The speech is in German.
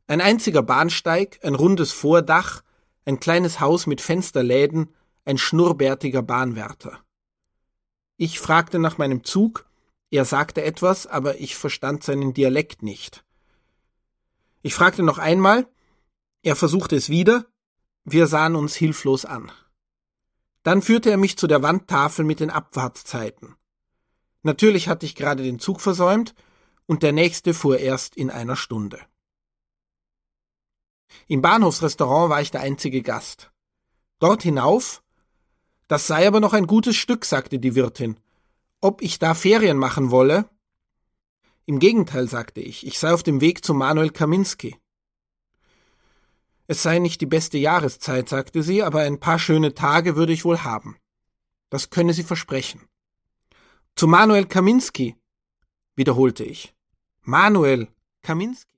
Ein einziger Bahnsteig, ein rundes Vordach, ein kleines Haus mit Fensterläden, ein schnurrbärtiger Bahnwärter. Ich fragte nach meinem Zug, er sagte etwas, aber ich verstand seinen Dialekt nicht. Ich fragte noch einmal, er versuchte es wieder, wir sahen uns hilflos an. Dann führte er mich zu der Wandtafel mit den Abfahrtszeiten. Natürlich hatte ich gerade den Zug versäumt und der nächste fuhr erst in einer Stunde. Im Bahnhofsrestaurant war ich der einzige Gast. Dort hinauf? Das sei aber noch ein gutes Stück, sagte die Wirtin. Ob ich da Ferien machen wolle? Im Gegenteil, sagte ich sei auf dem Weg zu Manuel Kaminski. Es sei nicht die beste Jahreszeit, sagte sie, aber ein paar schöne Tage würde ich wohl haben. Das könne sie versprechen. Zu Manuel Kaminski, wiederholte ich. Manuel Kaminski.